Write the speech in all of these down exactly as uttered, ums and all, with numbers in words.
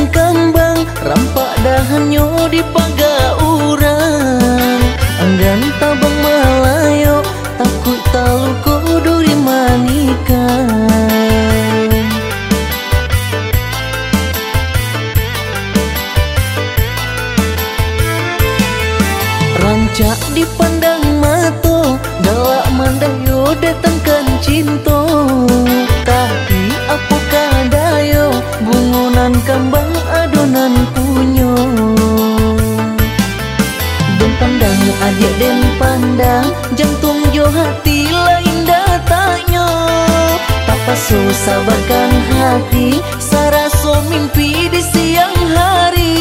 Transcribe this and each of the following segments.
kembang, rampak dahannya di paga urang. Anggan tabang malayo, takut taluko duri manikan. Rancak dipandang mato, galak mandayo datangkan cinta. Tapi apakah dayo, bungunan kembang adonan punyo. Den pandang adik den pandang, jantung jo hati lain datanya. Papa so sabarkan hati, saraso mimpi di siang hari.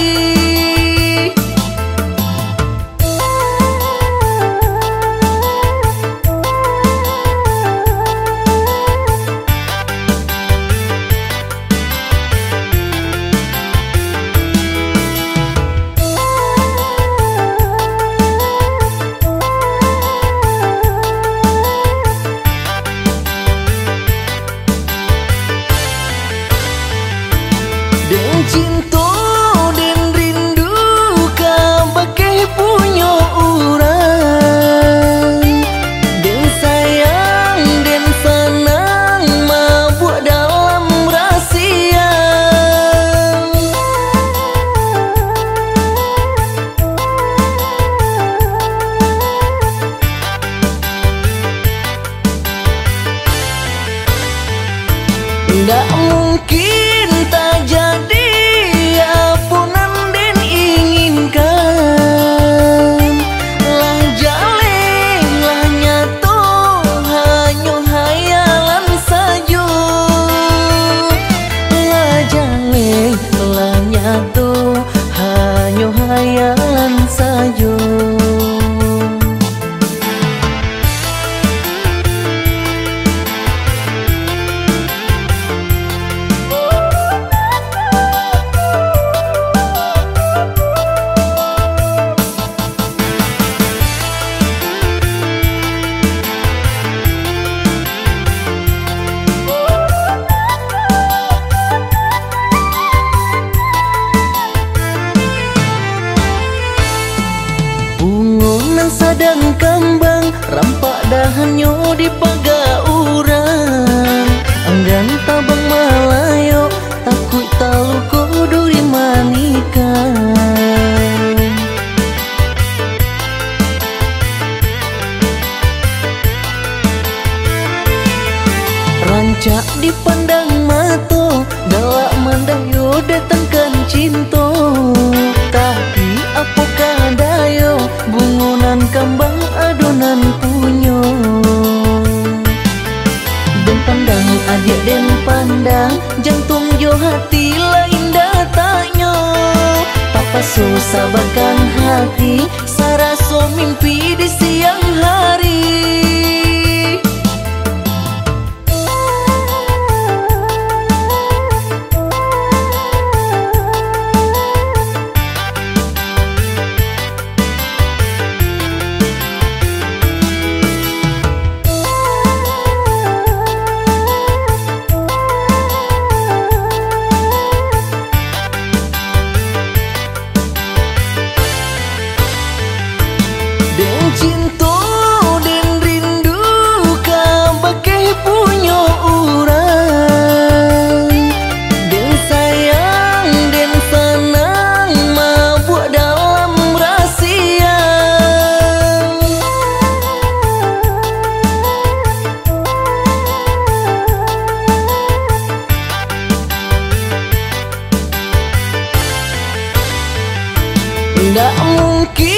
Den cinta, den rindu, kabake punyo urang. Den sayang, den senang, mabuk dalam rahasia. Nggak mungkin tak jadi apunan den inginkan. Lah jaleng, lah nyato, hanya hayalan saja. Lah jaleng, lah nyato, hanya hayalan saja. Sadang kembang, rampak dahannya di paga urang. Anggan tabang malayo, takut taluko duri manikan. Rancak dipandang mato, galak mandayo datangkan cinta. Tapi apakah dayo, bungunan kembang adonan punyo. Den pandang adik den pandang, jantung jo hati lain datanya. Papa so sabarkan hati, saraso mimpi di siang hari. Den cinta, den rindu, kabake punyo urang. Den sayang, den senang, mabuk dalam rahasia. Nggak mungkin